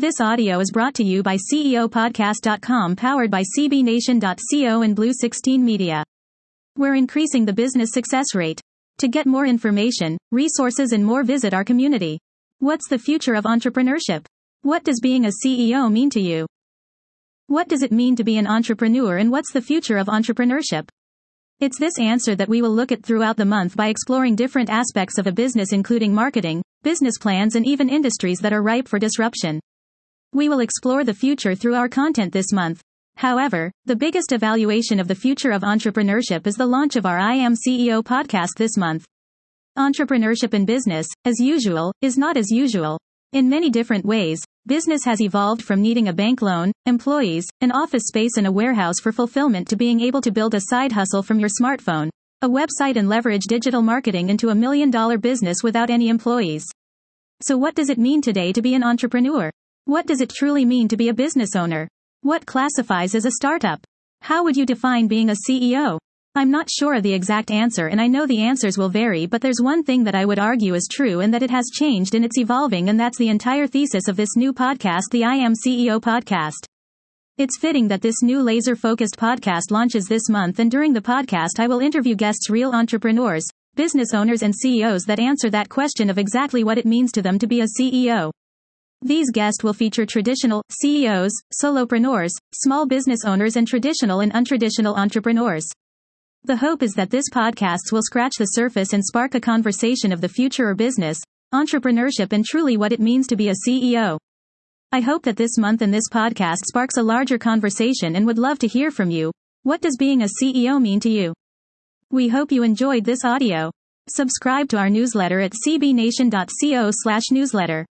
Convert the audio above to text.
This audio is brought to you by CEOpodcast.com, powered by CBNation.co and Blue 16 Media. We're increasing the business success rate. To get more information, resources and more, visit our community. What's the future of entrepreneurship? What does being a CEO mean to you? What does it mean to be an entrepreneur, and what's the future of entrepreneurship? It's this answer that we will look at throughout the month by exploring different aspects of a business, including marketing, business plans, and even industries that are ripe for disruption. We will explore the future through our content this month. However, the biggest evaluation of the future of entrepreneurship is the launch of our I Am CEO podcast this month. Entrepreneurship in business, as usual, is not as usual. In many different ways, business has evolved from needing a bank loan, employees, an office space and a warehouse for fulfillment to being able to build a side hustle from your smartphone, a website, and leverage digital marketing into a $1 million business without any employees. So what does it mean today to be an entrepreneur? What does it truly mean to be a business owner? What classifies as a startup? How would you define being a CEO? I'm not sure of the exact answer, and I know the answers will vary, but there's one thing that I would argue is true, and that it has changed and it's evolving, and that's the entire thesis of this new podcast, the I Am CEO podcast. It's fitting that this new laser-focused podcast launches this month, and during the podcast I will interview guests, real entrepreneurs, business owners and CEOs that answer that question of exactly what it means to them to be a CEO. These guests will feature traditional CEOs, solopreneurs, small business owners, and traditional and untraditional entrepreneurs. The hope is that this podcast will scratch the surface and spark a conversation of the future of business, entrepreneurship, and truly what it means to be a CEO. I hope that this month and this podcast sparks a larger conversation, and would love to hear from you. What does being a CEO mean to you? We hope you enjoyed this audio. Subscribe to our newsletter at cbnation.co/newsletter.